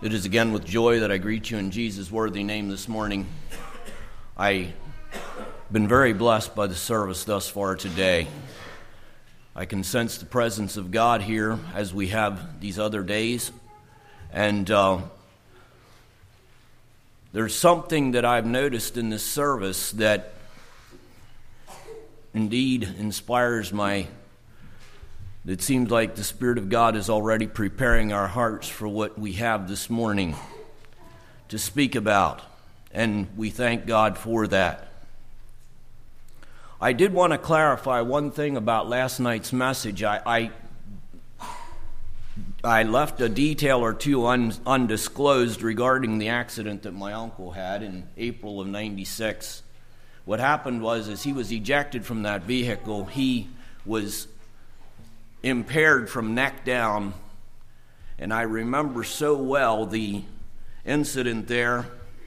It is again with joy that I greet you in Jesus' worthy name this morning. I've been very blessed by the service thus far today. I can sense the presence of God here as we have these other days. And there's something that I've noticed in this service that indeed inspires it seems like the Spirit of God is already preparing our hearts for what we have this morning to speak about, and we thank God for that. I did want to clarify one thing about last night's message. I left a detail or two undisclosed regarding the accident that my uncle had in April of '96. What happened was, as he was ejected from that vehicle, he was impaired from neck down, and I remember so well the incident there,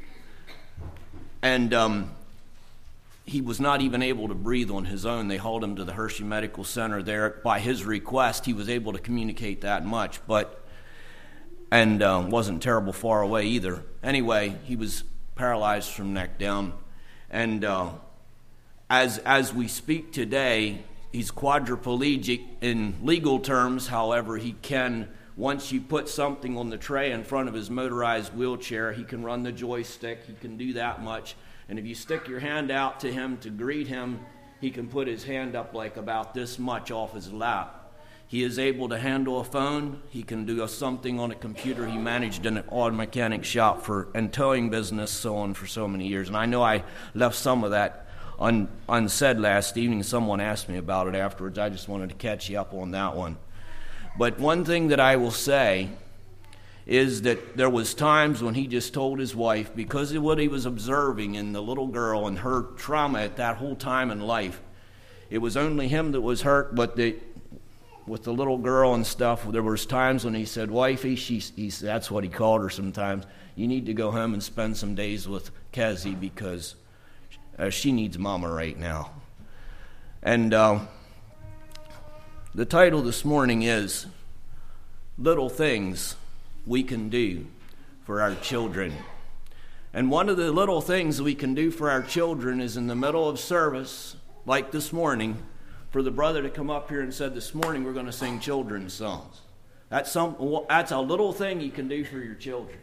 and he was not even able to breathe on his own. They hauled him to the Hershey Medical Center there. By his request, he was able to communicate that much, and wasn't terrible far away either. Anyway, he was paralyzed from neck down, and as we speak today, he's quadriplegic in legal terms. However, he can, once you put something on the tray in front of his motorized wheelchair, he can run the joystick. He can do that much. And if you stick your hand out to him to greet him, he can put his hand up like about this much off his lap. He is able to handle a phone. He can do something on a computer. He managed an auto mechanic shop and towing business, so on, for so many years. And I know I left some of that unsaid last evening. Someone asked me about it afterwards. I just wanted to catch you up on that one. But one thing that I will say is that there was times when he just told his wife, because of what he was observing in the little girl and her trauma at that whole time in life, it was only him that was hurt, but with the little girl and stuff, there was times when he said, "Wifey," that's what he called her sometimes, "you need to go home and spend some days with Kezzy because she needs mama right now." And the title this morning is Little Things We Can Do for Our Children. And one of the little things we can do for our children is in the middle of service, like this morning, for the brother to come up here and said, "This morning we're going to sing children's songs." That's a little thing you can do for your children.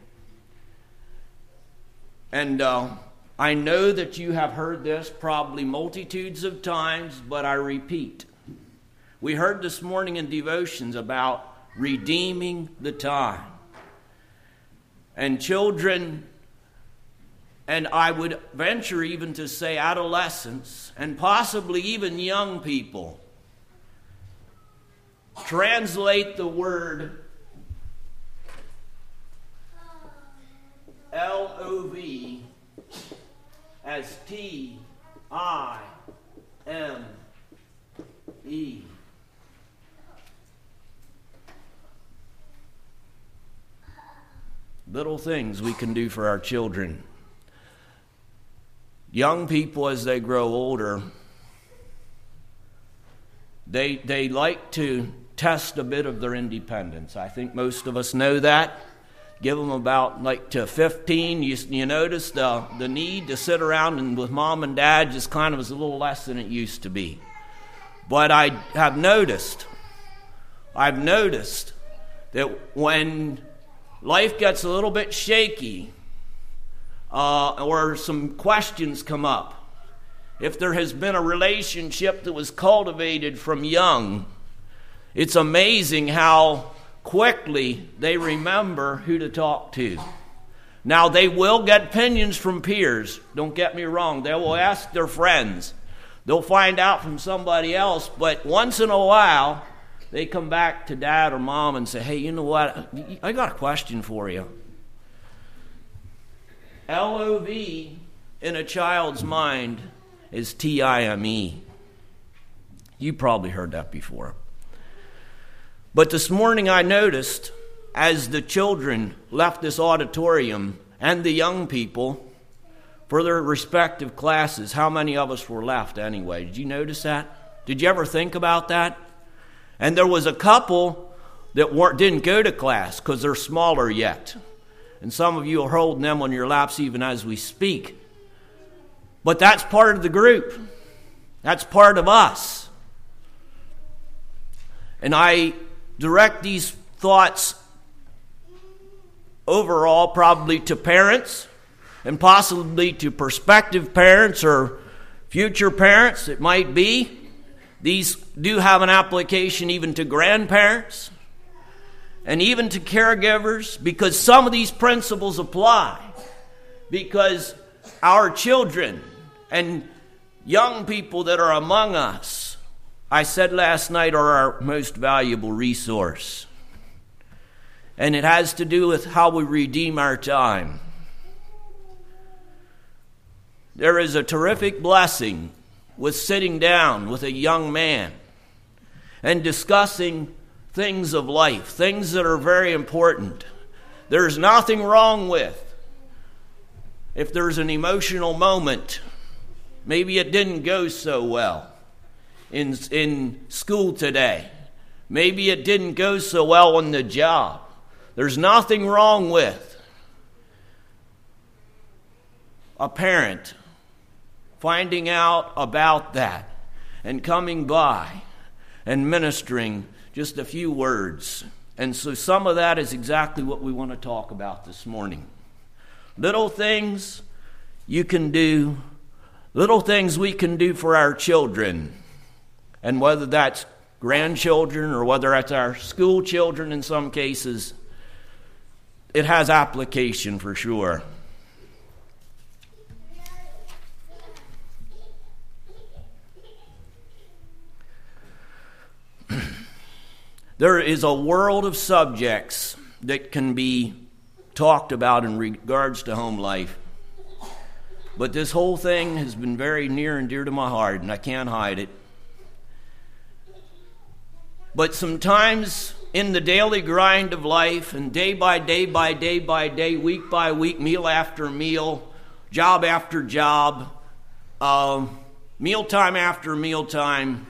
And I know that you have heard this probably multitudes of times, but I repeat. We heard this morning in devotions about redeeming the time. And children, and I would venture even to say adolescents, and possibly even young people, translate the word L-O-V as T-I-M-E. Little things we can do for our children. Young people, as they grow older, they like to test a bit of their independence. I think most of us know that. Give them about to 15, you notice the need to sit around and with mom and dad just kind of is a little less than it used to be. But I've noticed that when life gets a little bit shaky or some questions come up, if there has been a relationship that was cultivated from young, it's amazing how quickly they remember who to talk to. Now, they will get opinions from peers. Don't get me wrong. They will ask their friends. They'll find out from somebody else. But once in a while, they come back to dad or mom and say, "Hey, you know what? I got a question for you." L-O-V in a child's mind is T-I-M-E. You probably heard that before. But this morning I noticed, as the children left this auditorium and the young people for their respective classes, how many of us were left anyway? Did you notice that? Did you ever think about that? And there was a couple that didn't go to class because they're smaller yet. And some of you are holding them on your laps even as we speak. But that's part of the group. That's part of us. And I direct these thoughts overall probably to parents and possibly to prospective parents or future parents, it might be. These do have an application even to grandparents and even to caregivers, because some of these principles apply. Because our children and young people that are among us, I said last night, are our most valuable resource. And it has to do with how we redeem our time. There is a terrific blessing with sitting down with a young man and discussing things of life, things that are very important. There's nothing wrong with, if there's an emotional moment, maybe it didn't go so well in school today. Maybe it didn't go so well on the job. There's nothing wrong with a parent finding out about that and coming by and ministering just a few words. And so some of that is exactly what we want to talk about this morning. Little things you can do, little things we can do for our children. And whether that's grandchildren or whether that's our school children in some cases, it has application for sure. There is a world of subjects that can be talked about in regards to home life. But this whole thing has been very near and dear to my heart, and I can't hide it. But sometimes in the daily grind of life, and day by day by day by day, week by week, meal after meal, job after job, mealtime after mealtime,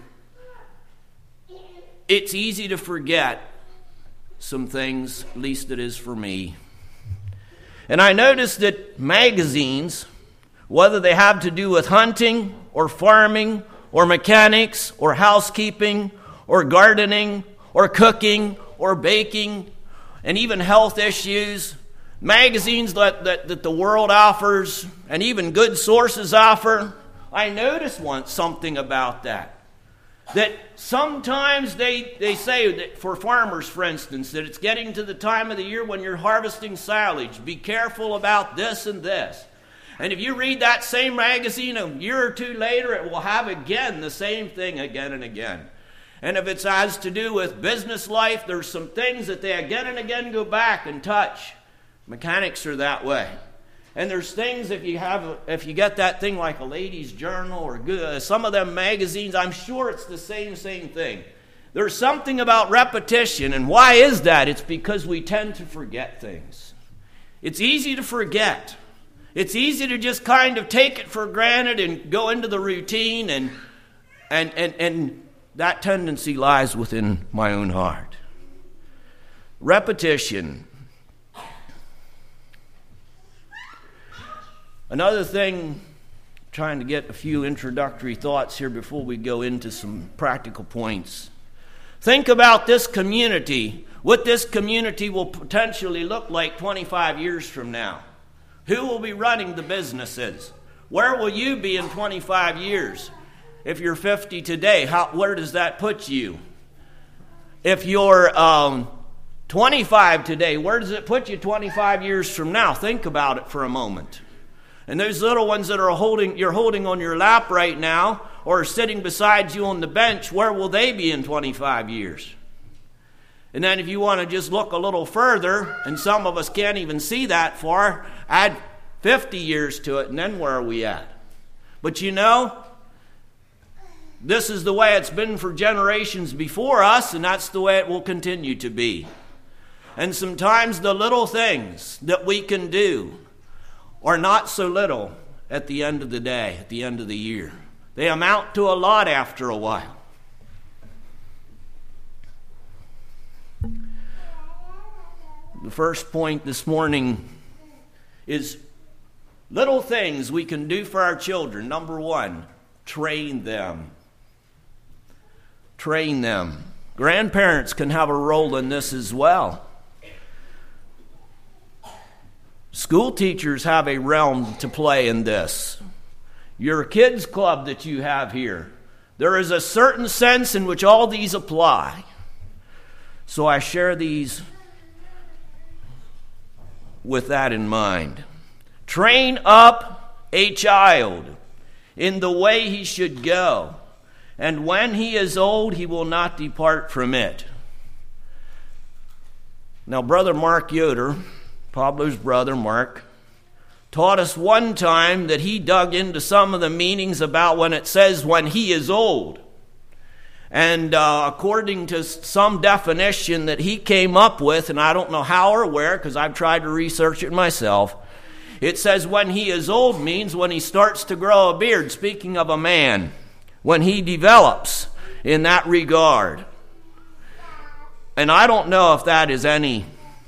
it's easy to forget some things, at least it is for me. And I noticed that magazines, whether they have to do with hunting or farming or mechanics or housekeeping or gardening or cooking or baking and even health issues, magazines that the world offers and even good sources offer, I noticed something about that. That sometimes they say that for farmers, for instance, that it's getting to the time of the year when you're harvesting silage. Be careful about this and this. And if you read that same magazine a year or two later, it will have again the same thing again and again. And if it has to do with business life, there's some things that they again and again go back and touch. Mechanics are that way. And there's things, if you get that thing like a Ladies' Journal or some of them magazines, I'm sure it's the same thing. There's something about repetition, and why is that? It's because we tend to forget things. It's easy to forget. It's easy to just kind of take it for granted and go into the routine, and that tendency lies within my own heart. Repetition. Another thing, trying to get a few introductory thoughts here before we go into some practical points. Think about this community, what this community will potentially look like 25 years from now. Who will be running the businesses? Where will you be in 25 years? If you're 50 today, where does that put you? If you're 25 today, where does it put you 25 years from now? Think about it for a moment. And those little ones that you're holding on your lap right now or sitting beside you on the bench, where will they be in 25 years? And then if you want to just look a little further, and some of us can't even see that far, add 50 years to it, and then where are we at? But you know, this is the way it's been for generations before us, and that's the way it will continue to be. And sometimes the little things that we can do are not so little at the end of the day, at the end of the year. They amount to a lot after a while. The first point this morning is little things we can do for our children. Number one, train them. Train them. Grandparents can have a role in this as well. School teachers have a realm to play in this. Your kids club that you have here, there is a certain sense in which all these apply. So I share these with that in mind. Train up a child in the way he should go, and when he is old, he will not depart from it. Now, Brother Mark Yoder, Pablo's brother Mark, taught us one time that he dug into some of the meanings about when it says when he is old. And according to some definition that he came up with, and I don't know how or where because I've tried to research it myself, it says when he is old means when he starts to grow a beard, speaking of a man, when he develops in that regard. And I don't know if that is any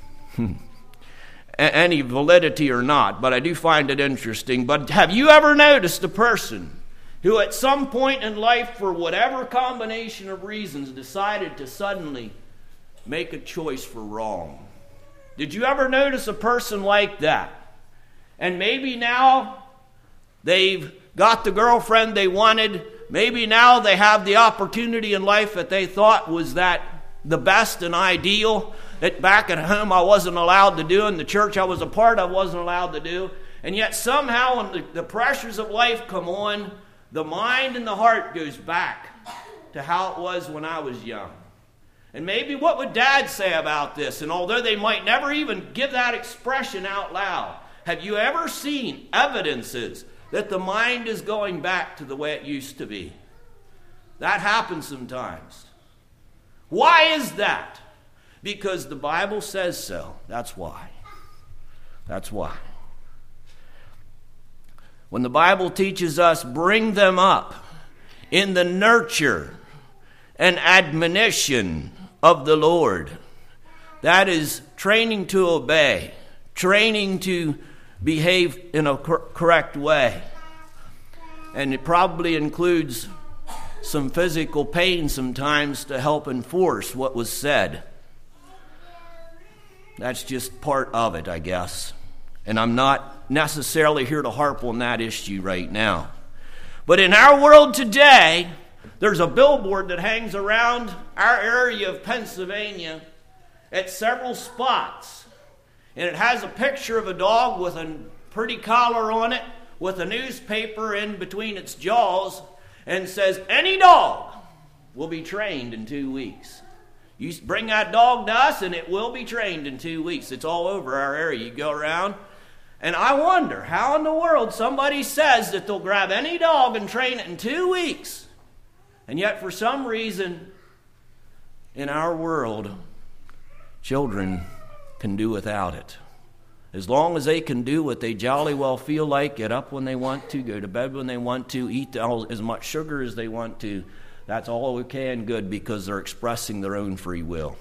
validity or not, but I do find it interesting. But have you ever noticed a person who at some point in life, for whatever combination of reasons, decided to suddenly make a choice for wrong? Did you ever notice a person like that? And maybe now they've got the girlfriend they wanted. Maybe now they have the opportunity in life that they thought was that the best and ideal, that back at home I wasn't allowed to do, and the church I was a part of wasn't allowed to do. And yet somehow when the pressures of life come on, the mind and the heart goes back to how it was when I was young. And maybe what would Dad say about this? And although they might never even give that expression out loud, have you ever seen evidences that the mind is going back to the way it used to be? That happens sometimes. Why is that? Because the Bible says so. That's why. That's why. When the Bible teaches us, bring them up in the nurture and admonition of the Lord. That is training to obey, training to behave in a correct way. And it probably includes some physical pain sometimes to help enforce what was said. That's just part of it, I guess. And I'm not necessarily here to harp on that issue right now. But in our world today, there's a billboard that hangs around our area of Pennsylvania at several spots. And it has a picture of a dog with a pretty collar on it, with a newspaper in between its jaws, and says, any dog will be trained in 2 weeks. You bring that dog to us and it will be trained in 2 weeks. It's all over our area. You go around. And I wonder how in the world somebody says that they'll grab any dog and train it in 2 weeks. And yet for some reason in our world, children can do without it. As long as they can do what they jolly well feel like, get up when they want to, go to bed when they want to, eat as much sugar as they want to, that's all okay and good because they're expressing their own free will.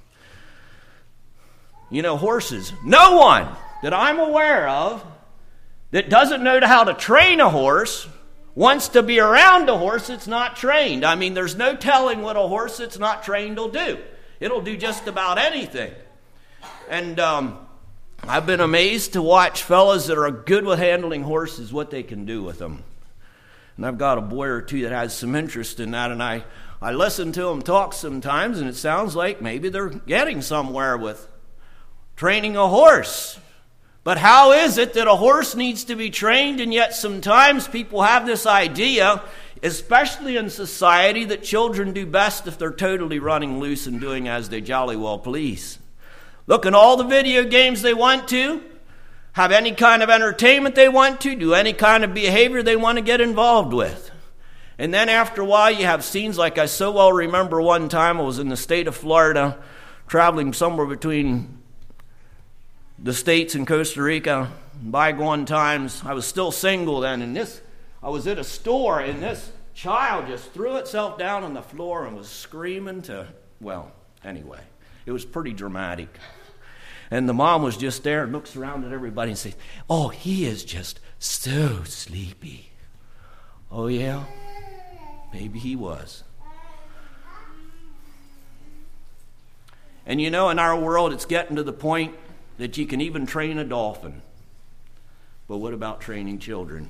You know, horses, no one that I'm aware of that doesn't know how to train a horse wants to be around a horse that's not trained. I mean, there's no telling what a horse that's not trained will do. It'll do just about anything. And I've been amazed to watch fellas that are good with handling horses, what they can do with them. And I've got a boy or two that has some interest in that, and I listen to them talk sometimes, and it sounds like maybe they're getting somewhere with training a horse. But how is it that a horse needs to be trained, and yet sometimes people have this idea, especially in society, that children do best if they're totally running loose and doing as they jolly well please. Look at all the video games they want to, have any kind of entertainment they want to, do any kind of behavior they want to get involved with. And then after a while you have scenes like I so well remember one time I was in the state of Florida, traveling somewhere between the States and Costa Rica. In bygone times, I was still single then, and I was at a store, and this child just threw itself down on the floor and was screaming anyway, it was pretty dramatic. And the mom was just there and looks around at everybody and says, "Oh, he is just so sleepy." Oh, yeah? Maybe he was. And you know, in our world, it's getting to the point that you can even train a dolphin. But what about training children?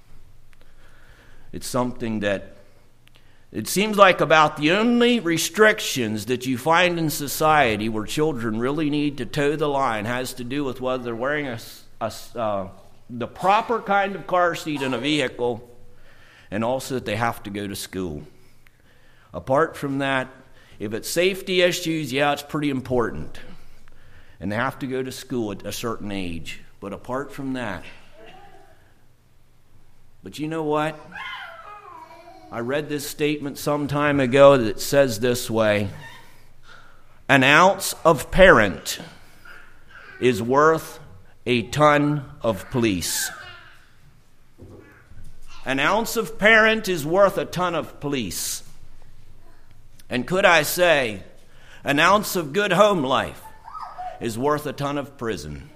It's something that it seems like about the only restrictions that you find in society where children really need to toe the line has to do with whether they're wearing the proper kind of car seat in a vehicle, and also that they have to go to school. Apart from that, if it's safety issues, yeah, it's pretty important. And they have to go to school at a certain age. But apart from that, but you know what? I read this statement some time ago that says this way: an ounce of parent is worth a ton of police. An ounce of parent is worth a ton of police. And could I say, an ounce of good home life is worth a ton of prison.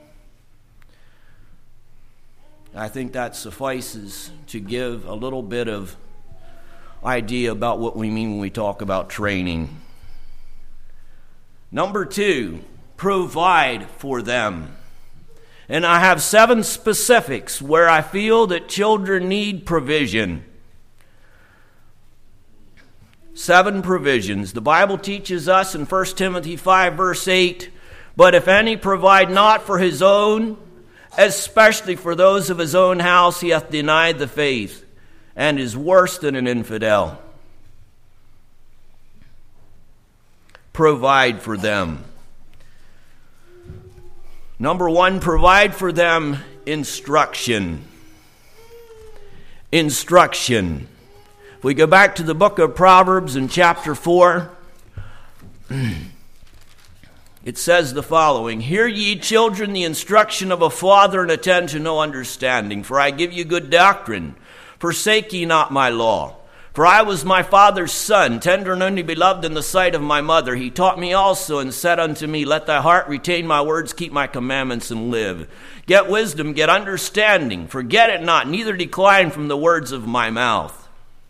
I think that suffices to give a little bit of idea about what we mean when we talk about training. Number 2, provide for them. And I have 7 specifics where I feel that children need provision. 7 provisions. The Bible teaches us in 1 Timothy 5 verse 8, "But if any provide not for his own, especially for those of his own house, he hath denied the faith, and is worse than an infidel." Provide for them. Number 1, provide for them instruction. Instruction. If we go back to the book of Proverbs in chapter 4, it says the following: "Hear ye, children, the instruction of a father, and attend to no understanding. For I give you good doctrine. Forsake ye not my law. For I was my father's son, tender and only beloved in the sight of my mother. He taught me also, and said unto me, Let thy heart retain my words, keep my commandments, and live. Get wisdom, get understanding. Forget it not, neither decline from the words of my mouth."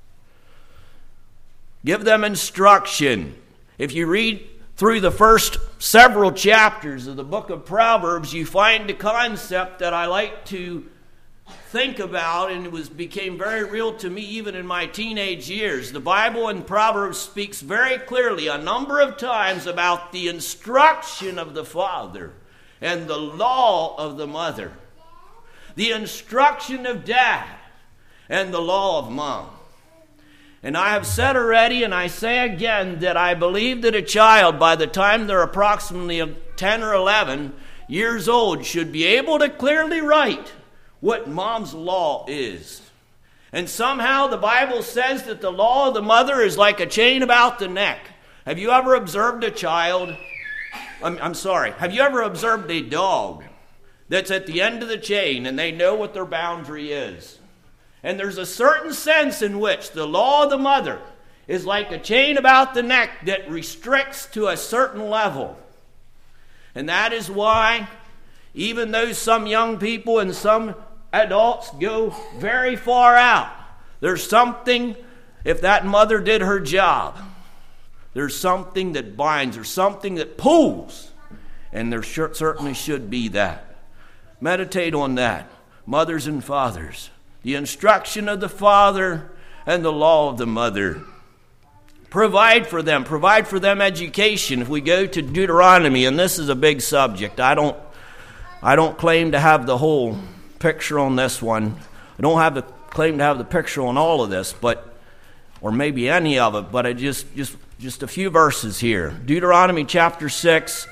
Give them instruction. If you read through the first several chapters of the book of Proverbs, you find a concept that I like to think about, and it became very real to me even in my teenage years. The Bible in Proverbs speaks very clearly a number of times about the instruction of the father and the law of the mother, the instruction of dad and the law of mom. And I have said already, and I say again, that I believe that a child, by the time they're approximately 10 or 11 years old, should be able to clearly write what mom's law is. And somehow the Bible says that the law of the mother is like a chain about the neck. Have you ever observed a child? Have you ever observed a dog that's at the end of the chain and they know what their boundary is? And there's a certain sense in which the law of the mother is like a chain about the neck that restricts to a certain level. And that is why, even though some young people and some adults go very far out, there's something, if that mother did her job, there's something that binds, there's something that pulls, and there certainly should be that. Meditate on that, mothers and fathers. The instruction of the father and the law of the mother. Provide for them education. If we go to Deuteronomy, and this is a big subject, I don't claim to have the whole picture on this one. I don't claim to have the picture on all of this, or maybe any of it, but I just a few verses here. Deuteronomy chapter 6,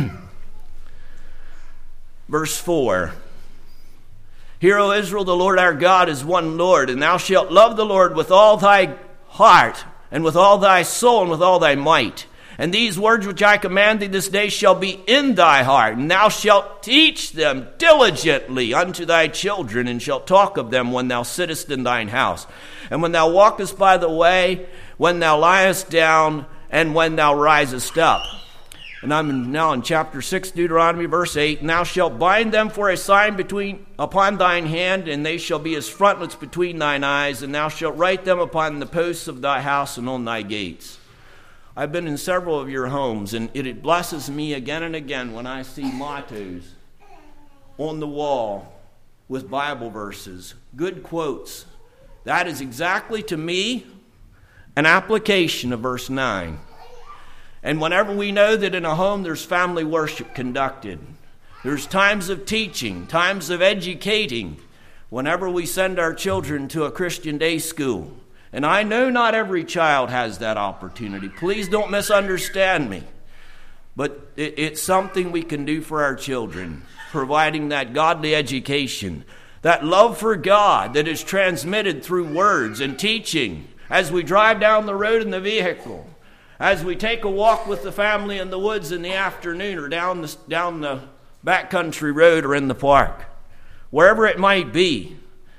verse 4. "Hear, O Israel, the Lord our God is one Lord, and thou shalt love the Lord with all thy heart, and with all thy soul, and with all thy might. And these words which I command thee this day shall be in thy heart, and thou shalt teach them diligently unto thy children, and shalt talk of them when thou sittest in thine house, and when thou walkest by the way, when thou liest down, and when thou risest up. And I'm now in chapter 6, Deuteronomy, verse 8. "And thou shalt bind them for a sign upon thine hand, and they shall be as frontlets between thine eyes, and thou shalt write them upon the posts of thy house and on thy gates." I've been in several of your homes, and it blesses me again and again when I see mottos on the wall with Bible verses, good quotes. That is exactly, to me, an application of verse 9. And whenever we know that in a home there's family worship conducted, there's times of teaching, times of educating, whenever we send our children to a Christian day school. And I know not every child has that opportunity. Please don't misunderstand me. But it's something we can do for our children, providing that godly education, that love for God that is transmitted through words and teaching as we drive down the road in the vehicle, as we take a walk with the family in the woods in the afternoon, or down the backcountry road, or in the park, wherever it might be.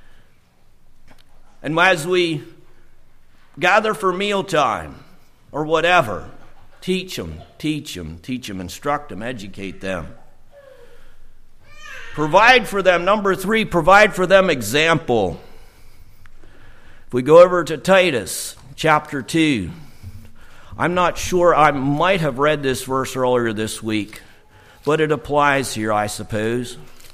And as we gather for mealtime or whatever, teach them, instruct them, educate them. Provide for them. Number 3, provide for them example. If we go over to Titus chapter 2, I'm not sure, I might have read this verse earlier this week, but it applies here, I suppose.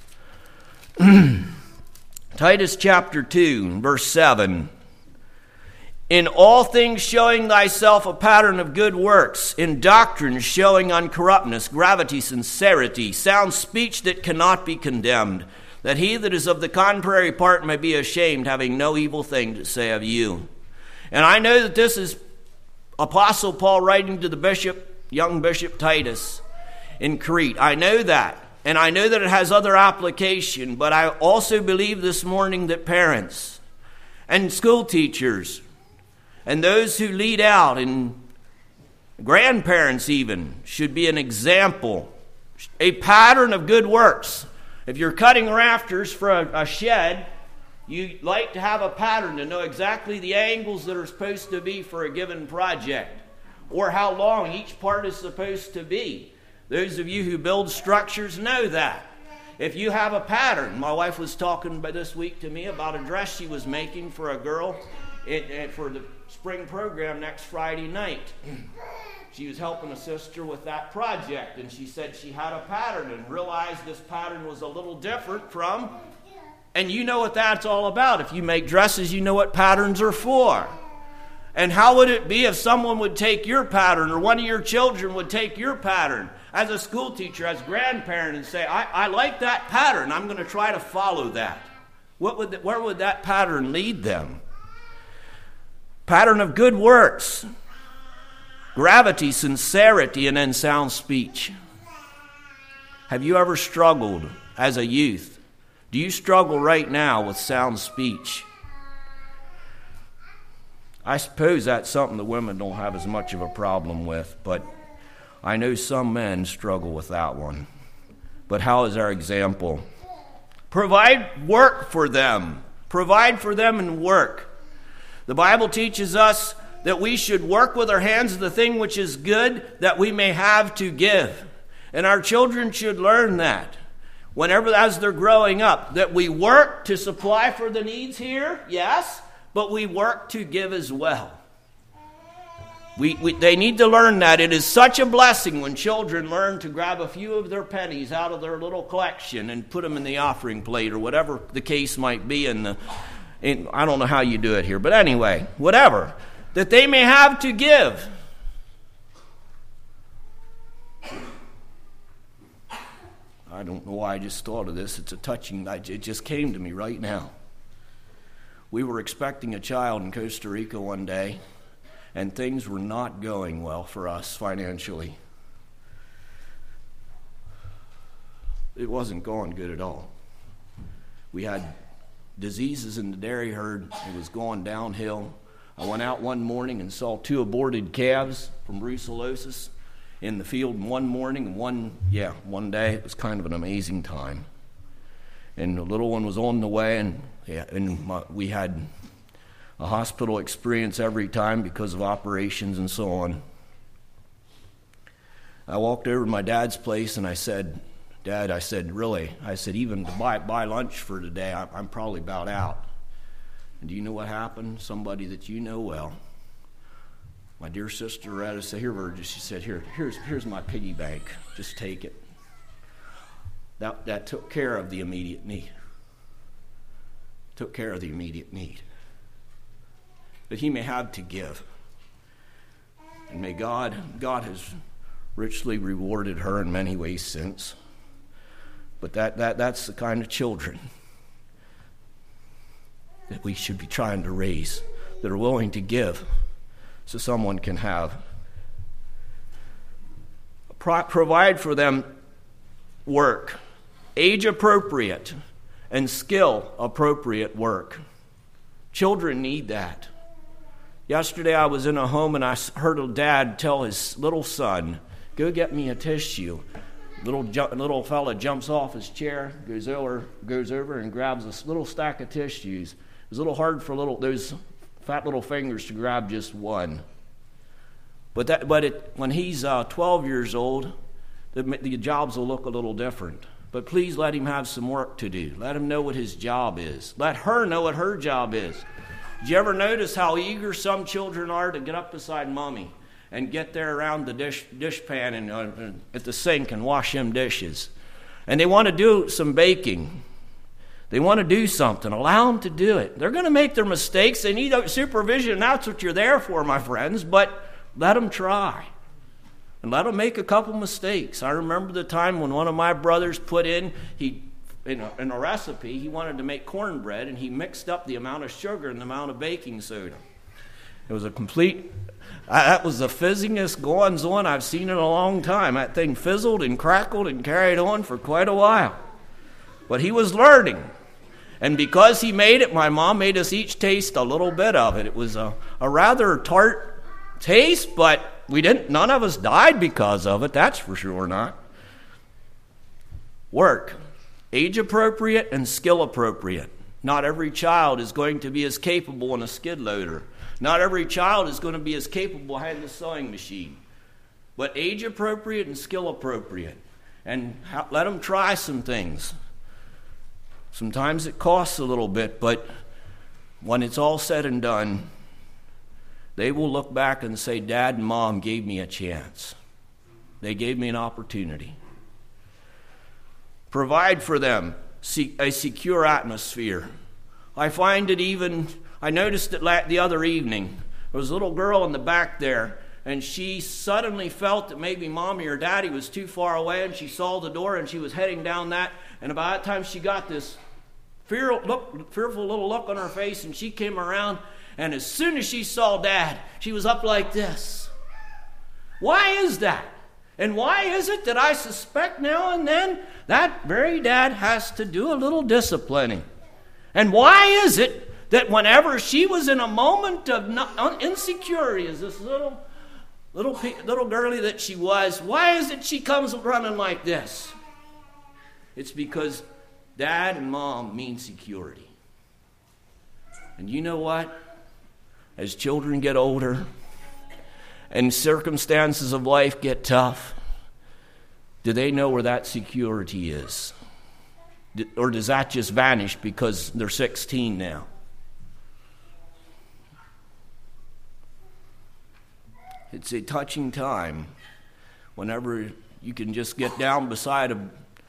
Titus chapter 2, verse 7. "In all things showing thyself a pattern of good works, in doctrine showing uncorruptness, gravity, sincerity, sound speech that cannot be condemned, that he that is of the contrary part may be ashamed, having no evil thing to say of you." And I know that this is Apostle Paul writing to the bishop, young Bishop Titus in Crete. I know that. And I know that it has other application. But I also believe this morning that parents and school teachers and those who lead out, and grandparents even, should be an example, a pattern of good works. If you're cutting rafters for a shed, you like to have a pattern to know exactly the angles that are supposed to be for a given project, or how long each part is supposed to be. Those of you who build structures know that. If you have a pattern, my wife was talking this week to me about a dress she was making for a girl for the spring program next Friday night. She was helping a sister with that project, and she said she had a pattern and realized this pattern was a little different from, and you know what that's all about. If you make dresses, you know what patterns are for. And how would it be if someone would take your pattern, or one of your children would take your pattern as a school teacher, as grandparent, and say, I like that pattern, I'm going to try to follow that. Where would that pattern lead them? Pattern of good works, gravity, sincerity, and then sound speech. Have you ever struggled as a youth? Do you struggle right now with sound speech? I suppose that's something the women don't have as much of a problem with, but I know some men struggle with that one. But how is our example? Provide work for them. Provide for them in work. The Bible teaches us that we should work with our hands the thing which is good, that we may have to give. And our children should learn that whenever, as they're growing up, that we work to supply for the needs here, yes, but we work to give as well. They need to learn that. It is such a blessing when children learn to grab a few of their pennies out of their little collection and put them in the offering plate, or whatever the case might be. I don't know how you do it here, but anyway, whatever, that they may have to give. I don't know why I just thought of this. It's a touching, it just came to me right now. We were expecting a child in Costa Rica one day, and things were not going well for us financially. It wasn't going good at all. We had diseases in the dairy herd. It was going downhill. I went out one morning and saw 2 aborted calves from brucellosis in the field one morning, and one day. It was kind of an amazing time. And the little one was on the way, and we had a hospital experience every time because of operations and so on. I walked over to my dad's place and I said, Dad, I said, really? I said, even to buy lunch for today, I'm probably about out. And do you know what happened? Somebody that you know well, my dear sister Retta said, here, Virgil, she said, here's my piggy bank. Just take it. That took care of the immediate need. Took care of the immediate need. But he may have to give. And may God has richly rewarded her in many ways since. But that's the kind of children that we should be trying to raise, that are willing to give so someone can have. Provide for them work, age-appropriate and skill-appropriate work. Children need that. Yesterday I was in a home and I heard a dad tell his little son, go get me a tissue. Little fella jumps off his chair, goes over and grabs a little stack of tissues. It was a little hard for those fat little fingers to grab just one. But when he's 12 years old, the jobs will look a little different. But please let him have some work to do. Let him know what his job is. Let her know what her job is. Did you ever notice how eager some children are to get up beside mommy and get there around the dish pan and at the sink and wash them dishes? And they want to do some baking. They want to do something. Allow them to do it. They're going to make their mistakes. They need supervision. That's what you're there for, my friends. But let them try. And let them make a couple mistakes. I remember the time when one of my brothers put in a recipe, he wanted to make cornbread, and he mixed up the amount of sugar and the amount of baking soda. It was that was the fizzingest goings-on I've seen in a long time. That thing fizzled and crackled and carried on for quite a while. But he was learning. And because he made it, my mom made us each taste a little bit of it. It was a rather tart taste, but none of us died because of it, that's for sure not. Work. Age appropriate and skill appropriate. Not every child is going to be as capable in a skid loader. Not every child is going to be as capable behind the sewing machine. But age appropriate and skill appropriate. And let them try some things. Sometimes it costs a little bit, but when it's all said and done, they will look back and say, Dad and Mom gave me a chance. They gave me an opportunity. Provide for them a secure atmosphere. I noticed it the other evening. There was a little girl in the back there, and she suddenly felt that maybe Mommy or Daddy was too far away, and she saw the door, and she was heading down that, and about that time she got this fearful little look on her face, and she came around, and as soon as she saw Dad, she was up like this. Why is that? And why is it that I suspect now and then that very dad has to do a little disciplining? And why is it that whenever she was in a moment of insecurity, as this little girlie that she was, why is it she comes running like this? It's because Dad and Mom mean security. And you know what? As children get older and circumstances of life get tough, do they know where that security is? Or does that just vanish because they're 16 now? It's a touching time whenever you can just get down beside a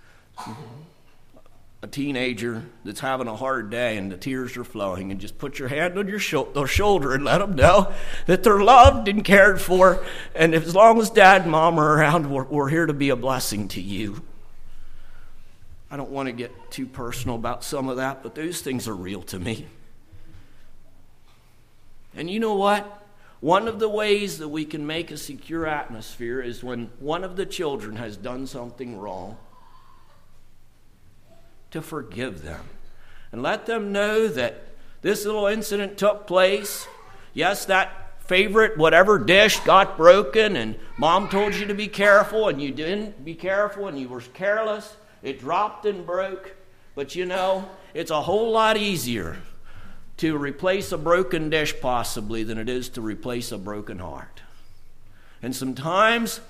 teenager that's having a hard day and the tears are flowing, and just put your hand on their shoulder and let them know that they're loved and cared for, and as long as Dad and Mom are around, we're here to be a blessing to you. I don't want to get too personal about some of that, but those things are real to me. And you know what? One of the ways that we can make a secure atmosphere is when one of the children has done something wrong, to forgive them and let them know that this little incident took place. Yes, that favorite whatever dish got broken and Mom told you to be careful and you didn't be careful and you were careless. It dropped and broke. But you know, it's a whole lot easier to replace a broken dish possibly than it is to replace a broken heart. And sometimes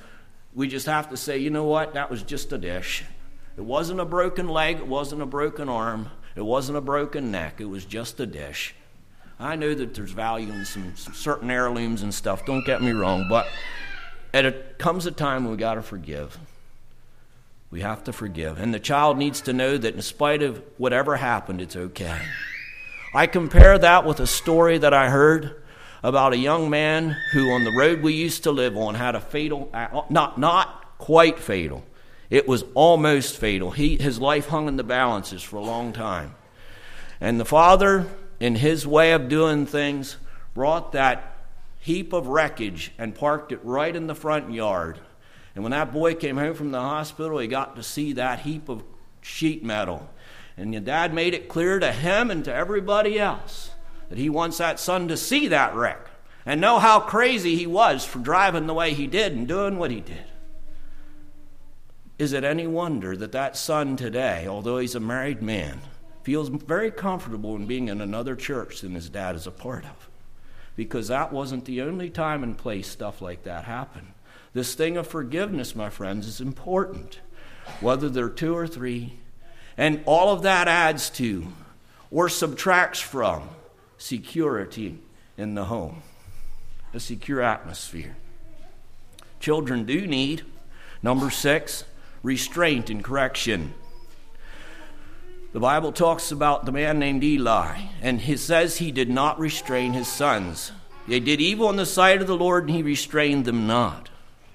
we just have to say, you know what, that was just a dish. It wasn't a broken leg, it wasn't a broken arm, it wasn't a broken neck, it was just a dish. I know that there's value in some certain heirlooms and stuff, don't get me wrong, but comes a time when we got to forgive. We have to forgive. And the child needs to know that in spite of whatever happened, it's okay. I compare that with a story that I heard about a young man who on the road we used to live on had a fatal, not quite fatal. It was almost fatal. His life hung in the balances for a long time. And the father, in his way of doing things, brought that heap of wreckage and parked it right in the front yard. And when that boy came home from the hospital, he got to see that heap of sheet metal. And your dad made it clear to him and to everybody else that he wants that son to see that wreck and know how crazy he was for driving the way he did and doing what he did. Is it any wonder that that son today, although he's a married man, feels very comfortable in being in another church than his dad is a part of? Because that wasn't the only time and place stuff like that happened. This thing of forgiveness, my friends, is important, whether they're 2 or 3. And all of that adds to or subtracts from security in the home, a secure atmosphere. Children do need, number 6, restraint and correction. The Bible talks about the man named Eli, and he says he did not restrain his sons. They did evil in the sight of the Lord, and he restrained them not.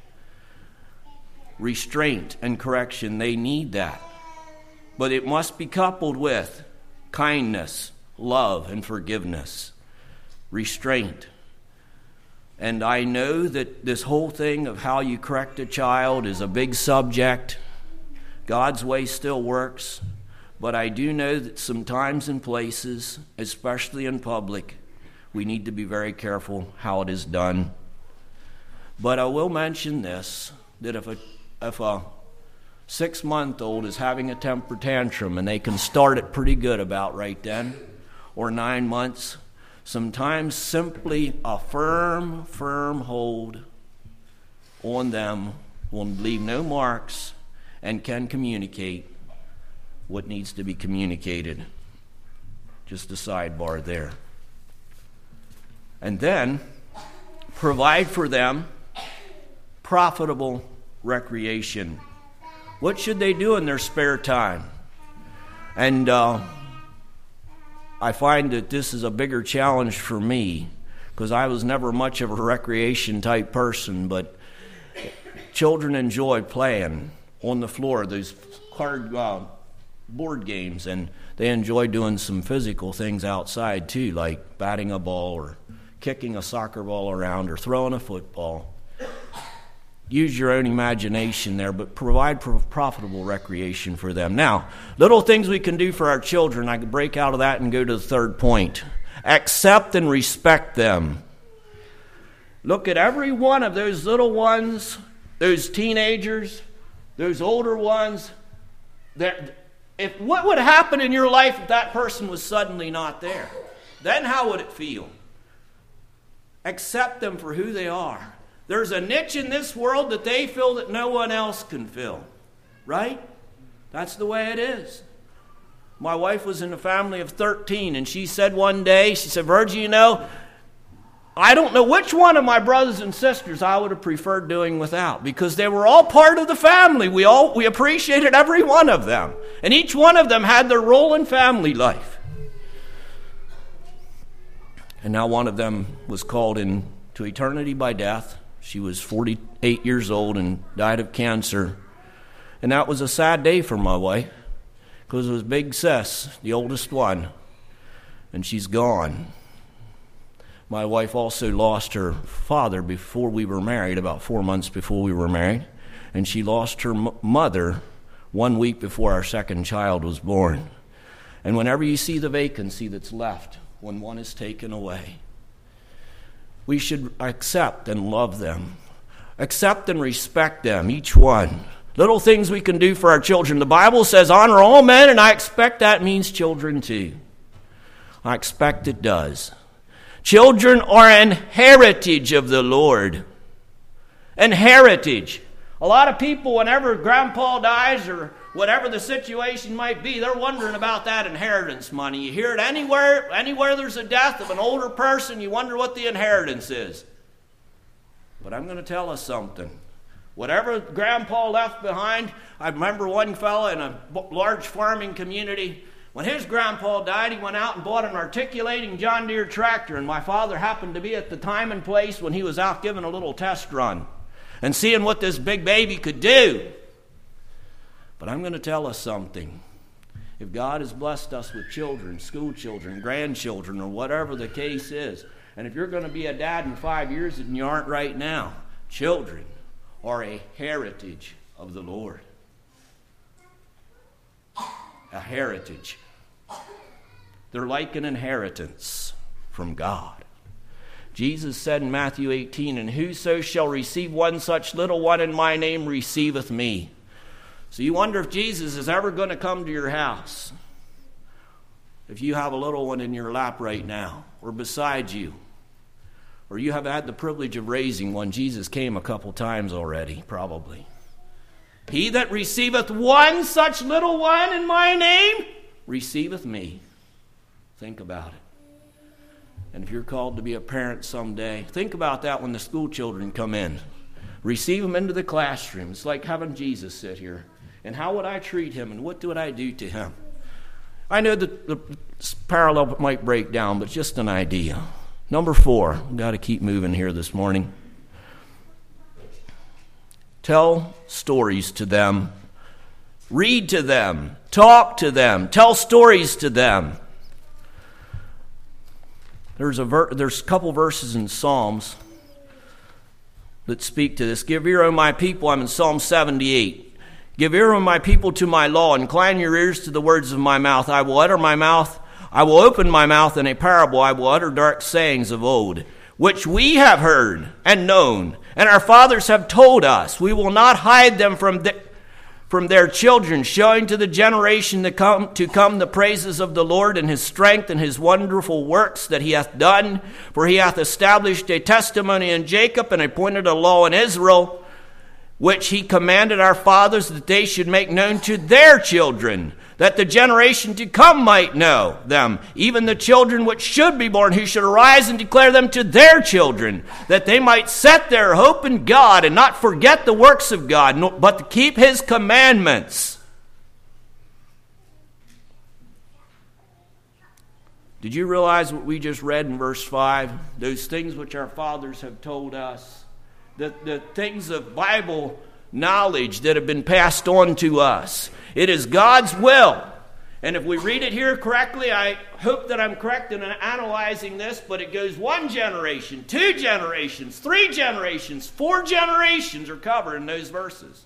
Restraint and correction, they need that. But it must be coupled with kindness, love, and forgiveness. Restraint. And I know that this whole thing of how you correct a child is a big subject. God's way still works. But I do know that sometimes in places, especially in public, we need to be very careful how it is done. But I will mention this, that if a 6-month-old is having a temper tantrum and they can start it pretty good about right then, or 9 months, sometimes simply a firm hold on them will leave no marks and can communicate what needs to be communicated. Just a sidebar there. And then provide for them profitable recreation. What should they do in their spare time? And I find that this is a bigger challenge for me because I was never much of a recreation type person, but children enjoy playing on the floor, those board games, and they enjoy doing some physical things outside too, like batting a ball or kicking a soccer ball around or throwing a football. Use your own imagination there, but provide profitable recreation for them. Now, little things we can do for our children. I could break out of that and go to the third point. Accept and respect them. Look at every one of those little ones, those teenagers, those older ones. What would happen in your life if that person was suddenly not there? Then how would it feel? Accept them for who they are. There's a niche in this world that they feel that no one else can fill. Right? That's the way it is. My wife was in a family of 13, and she said one day, she said, Virgie, I don't know which one of my brothers and sisters I would have preferred doing without, because they were all part of the family. We appreciated every one of them. And each one of them had their role in family life. And now one of them was called into eternity by death. She was 48 years old and died of cancer. And that was a sad day for my wife, because it was Big Sis, the oldest one, and she's gone. My wife also lost her father before we were married, about 4 months before we were married, and she lost her mother 1 week before our second child was born. And whenever you see the vacancy that's left when one is taken away, we should accept and love them. Accept and respect them, each one. Little things we can do for our children. The Bible says, honor all men, and I expect that means children too. I expect it does. Children are an heritage of the Lord. An heritage. A lot of people, whenever Grandpa dies or whatever the situation might be, they're wondering about that inheritance money. You hear it anywhere there's a death of an older person, you wonder what the inheritance is. But I'm going to tell us something. Whatever Grandpa left behind, I remember one fella in a large farming community, when his grandpa died, he went out and bought an articulating John Deere tractor, and my father happened to be at the time and place when he was out giving a little test run and seeing what this big baby could do. But I'm going to tell us something. If God has blessed us with children, school children, grandchildren, or whatever the case is, and if you're going to be a dad in 5 years and you aren't right now, children are a heritage of the Lord. A heritage. They're like an inheritance from God. Jesus said in Matthew 18, "And whoso shall receive one such little one in my name receiveth me." So you wonder if Jesus is ever going to come to your house. If you have a little one in your lap right now, or beside you, or you have had the privilege of raising one. Jesus came a couple times already, probably. He that receiveth one such little one in my name receiveth me. Think about it. And if you're called to be a parent someday, think about that when the school children come in. Receive them into the classroom. It's like having Jesus sit here. And how would I treat him, and what would I do to him? I know that the parallel might break down, but just an idea. Number 4, we've got to keep moving here this morning. Tell stories to them. Read to them. Talk to them. Tell stories to them. There's a couple verses in Psalms that speak to this. Give ear, O my people. I'm in Psalm 78. Give ear, O my people, to my law. Incline your ears to the words of my mouth. I will open my mouth in a parable. I will utter dark sayings of old, which we have heard and known, and our fathers have told us. We will not hide them from their children, showing to the generation to come the praises of the Lord and his strength and his wonderful works that he hath done. For he hath established a testimony in Jacob and appointed a law in Israel, which he commanded our fathers that they should make known to their children, that the generation to come might know them, even the children which should be born, who should arise and declare them to their children, that they might set their hope in God and not forget the works of God, but to keep his commandments. Did you realize what we just read in verse 5? Those things which our fathers have told us. The things of Bible knowledge that have been passed on to us. It is God's will. And if we read it here correctly, I hope that I'm correct in analyzing this, but it goes 1 generation, 2 generations, 3 generations, 4 generations are covered in those verses.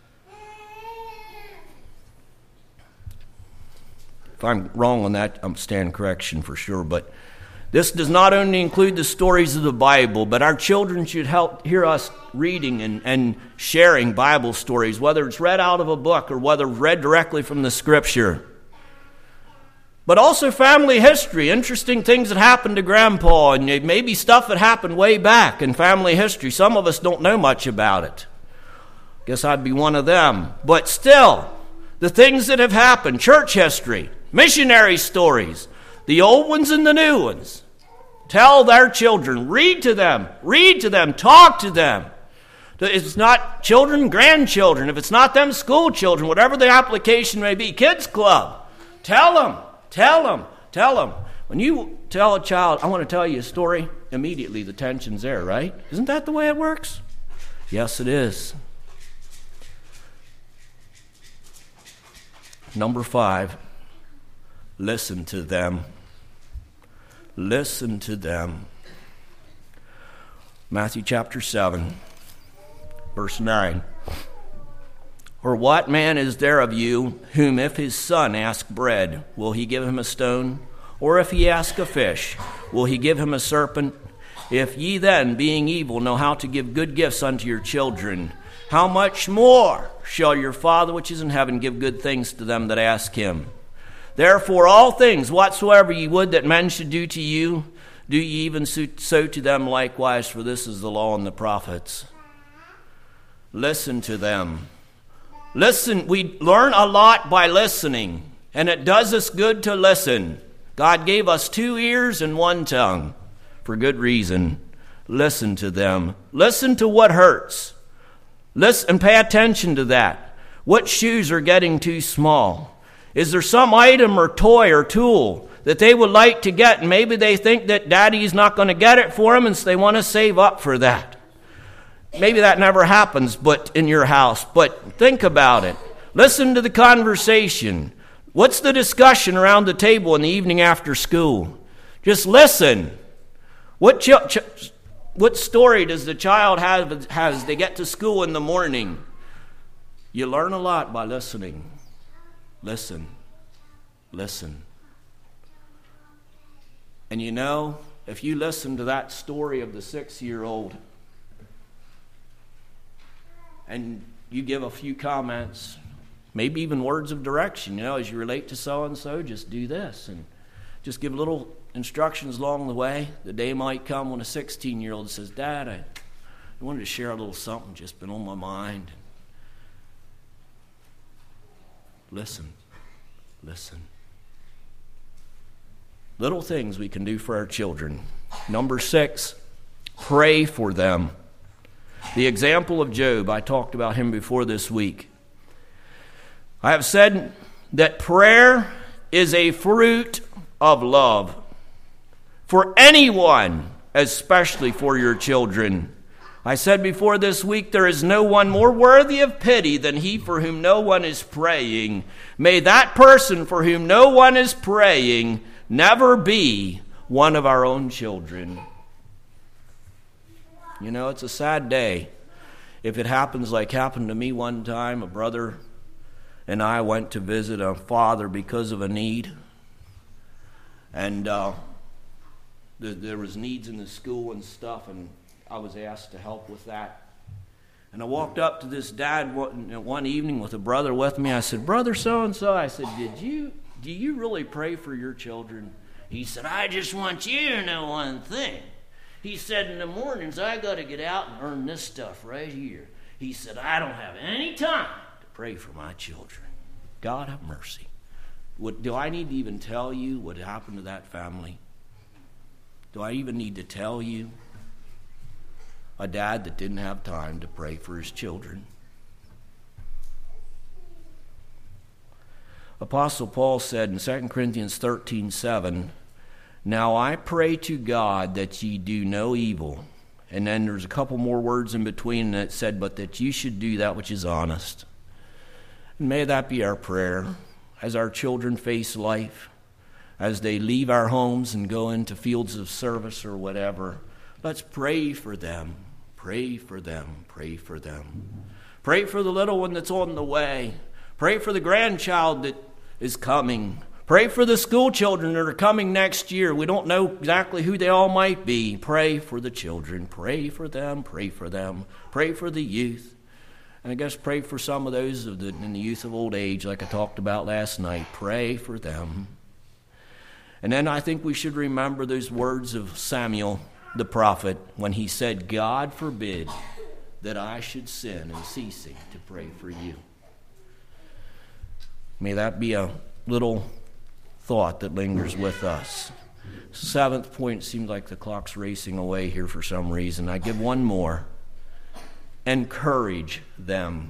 If I'm wrong on that, I'm standing correction for sure, but this does not only include the stories of the Bible, but our children should hear us reading and sharing Bible stories, whether it's read out of a book or whether read directly from the Scripture. But also family history, interesting things that happened to Grandpa, and maybe stuff that happened way back in family history. Some of us don't know much about it. Guess I'd be one of them. But still, the things that have happened, church history, missionary stories, the old ones and the new ones. Tell their children, read to them, talk to them. If it's not children, grandchildren. If it's not them, school children, whatever the application may be. Kids club. Tell them. When you tell a child, I want to tell you a story, immediately the tension's there, right? Isn't that the way it works? Yes, it is. Number 5, listen to them. Listen to them. Matthew chapter 7, verse 9. Or what man is there of you, whom if his son ask bread, will he give him a stone? Or if he ask a fish, will he give him a serpent? If ye then, being evil, know how to give good gifts unto your children, how much more shall your Father which is in heaven give good things to them that ask him? Therefore all things whatsoever ye would that men should do to you, do ye even so to them likewise, for this is the law and the prophets. Listen to them. Listen, we learn a lot by listening, and it does us good to listen. God gave us 2 ears and 1 tongue for good reason. Listen to them. Listen to what hurts. Listen and pay attention to that. What shoes are getting too small? Is there some item or toy or tool that they would like to get, and maybe they think that Daddy's not going to get it for them, and so they want to save up for that? Maybe that never happens but in your house, but think about it. Listen to the conversation. What's the discussion around the table in the evening after school? Just listen. What story does the child have as they get to school in the morning? You learn a lot by listening. Listen. Listen. And you know, if you listen to that story of the 6-year-old and you give a few comments, maybe even words of direction, as you relate to so-and-so, just do this, and just give little instructions along the way. The day might come when a 16-year-old says, Dad, I wanted to share a little something just been on my mind. Listen. Listen. Little things we can do for our children. Number 6, pray for them. The example of Job, I talked about him before this week. I have said that prayer is a fruit of love for anyone, especially for your children. I said before this week, there is no one more worthy of pity than he for whom no one is praying. May that person for whom no one is praying never be one of our own children. It's a sad day if it happens like happened to me one time. A brother and I went to visit a father because of a need. And there was needs in the school and stuff, and I was asked to help with that. And I walked up to this dad one evening with a brother with me. I said, Brother so-and-so, I said, do you really pray for your children? He said, I just want you to know one thing. He said, in the mornings, I got to get out and earn this stuff right here. He said, I don't have any time to pray for my children. God have mercy. Do I need to even tell you what happened to that family? Do I even need to tell you? A dad that didn't have time to pray for his children. Apostle Paul said in 2 Corinthians 13:7, Now I pray to God that ye do no evil. And then there's a couple more words in between that said, but that you should do that which is honest. And may that be our prayer as our children face life, as they leave our homes and go into fields of service or whatever. Let's pray for them. Pray for them. Pray for them. Pray for the little one that's on the way. Pray for the grandchild that is coming. Pray for the school children that are coming next year. We don't know exactly who they all might be. Pray for the children. Pray for them. Pray for them. Pray for the youth. And I guess pray for some of those in the youth of old age, like I talked about last night. Pray for them. And then I think we should remember those words of Samuel the prophet when he said, God forbid that I should sin in ceasing to pray for you. May that be a little thought that lingers with us. 7th point, seems like the clock's racing away here for some reason. I give one more. Encourage them.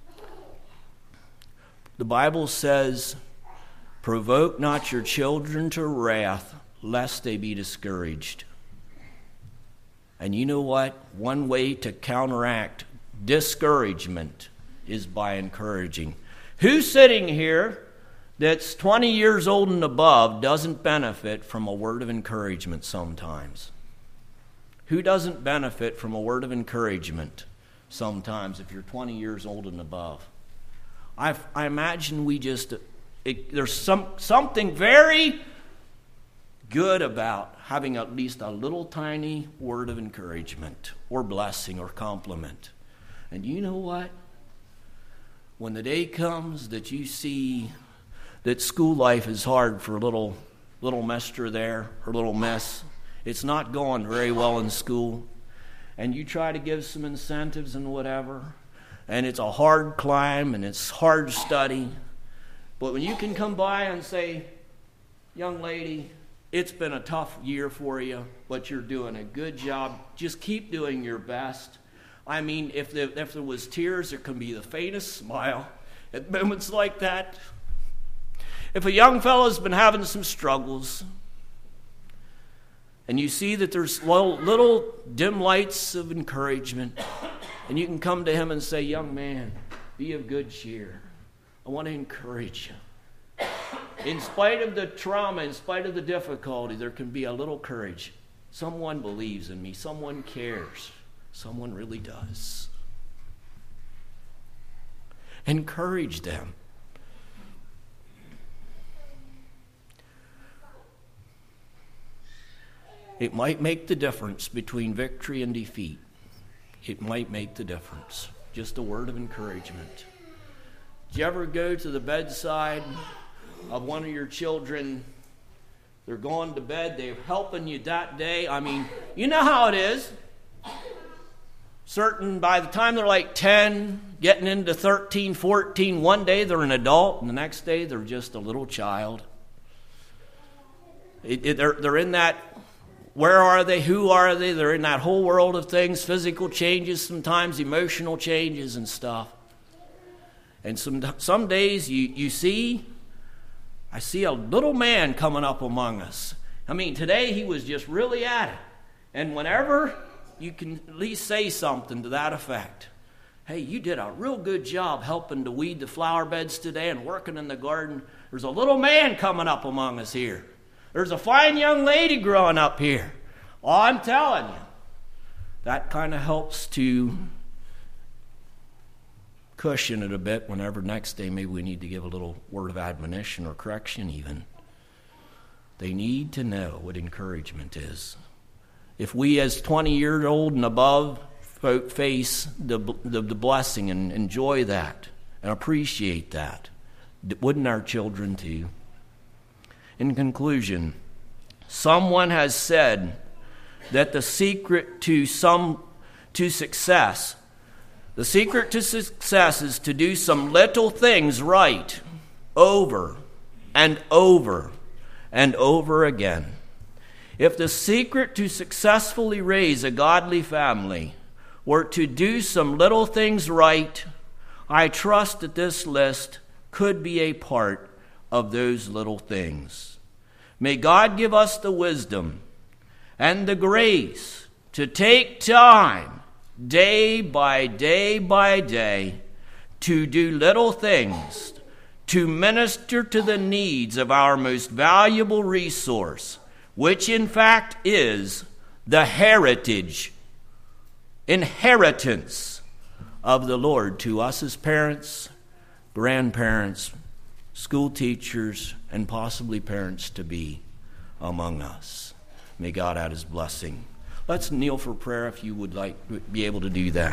The Bible says, provoke not your children to wrath, lest they be discouraged. And you know what? One way to counteract discouragement is by encouraging. Who's sitting here that's 20 years old and above doesn't benefit from a word of encouragement sometimes? Who doesn't benefit from a word of encouragement sometimes if you're 20 years old and above? I imagine there's something very good about having at least a little tiny word of encouragement or blessing or compliment. And you know what? When the day comes that you see that school life is hard for little mister there, or little miss, it's not going very well in school, and you try to give some incentives and whatever, and it's a hard climb, and it's hard study. But when you can come by and say, young lady, it's been a tough year for you, but you're doing a good job. Just keep doing your best. I mean, if there was tears, there can be the faintest smile at moments like that. If a young fellow's been having some struggles, and you see that there's little dim lights of encouragement, and you can come to him and say, young man, be of good cheer. I want to encourage you. In spite of the trauma, in spite of the difficulty, there can be a little courage. Someone believes in me. Someone cares. Someone really does. Encourage them. It might make the difference between victory and defeat. It might make the difference. Just a word of encouragement. Did you ever go to the bedside of one of your children? They're going to bed. They're helping you that day. I mean, you know how it is. By the time they're like 10, getting into 13, 14, one day they're an adult, and the next day they're just a little child. They're in that, where are they, who are they? They're in that whole world of things, physical changes, sometimes emotional changes and stuff. And some days I see a little man coming up among us. I mean, today he was just really at it. And whenever you can at least say something to that effect. Hey, you did a real good job helping to weed the flower beds today and working in the garden. There's a little man coming up among us here. There's a fine young lady growing up here. Oh, I'm telling you. That kind of helps to cushion it a bit whenever next day maybe we need to give a little word of admonition or correction even. They need to know what encouragement is. If we as 20-year-old and above face the blessing and enjoy that and appreciate that, wouldn't our children too? In conclusion, someone has said that the secret to success is to do some little things right over and over and over again. If the secret to successfully raise a godly family were to do some little things right, I trust that this list could be a part of those little things. May God give us the wisdom and the grace to take time, day by day by day, to do little things, to minister to the needs of our most valuable resource, which in fact is the inheritance of the Lord to us as parents, grandparents, school teachers, and possibly parents-to-be among us. May God add his blessing. Let's kneel for prayer if you would like to be able to do that.